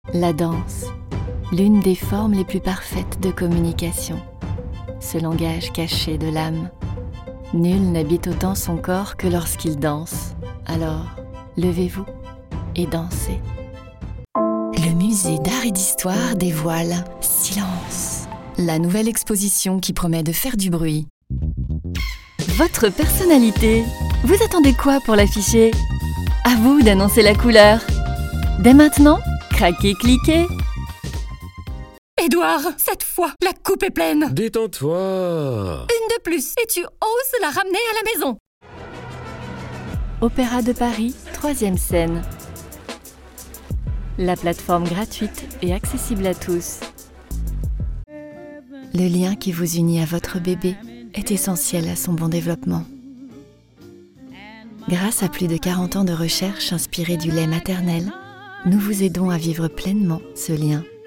La danse, l'une des formes les plus parfaites de communication, ce langage caché de l'âme. Nul n'habite autant son corps que lorsqu'il danse. Alors, levez-vous et dansez. Le musée d'art et d'histoire dévoile Silence, la nouvelle exposition qui promet de faire du bruit. Votre personnalité, vous attendez quoi pour l'afficher? À vous d'annoncer la couleur. Dès maintenant, craquez, cliquez. Édouard, cette fois, la coupe est pleine. Détends-toi. Une de plus, et tu oses la ramener à la maison. Opéra de Paris, 3e scène. La plateforme gratuite et accessible à tous. Le lien qui vous unit à votre bébé est essentiel à son bon développement. Grâce à plus de 40 ans de recherche inspirée du lait maternel, nous vous aidons à vivre pleinement ce lien.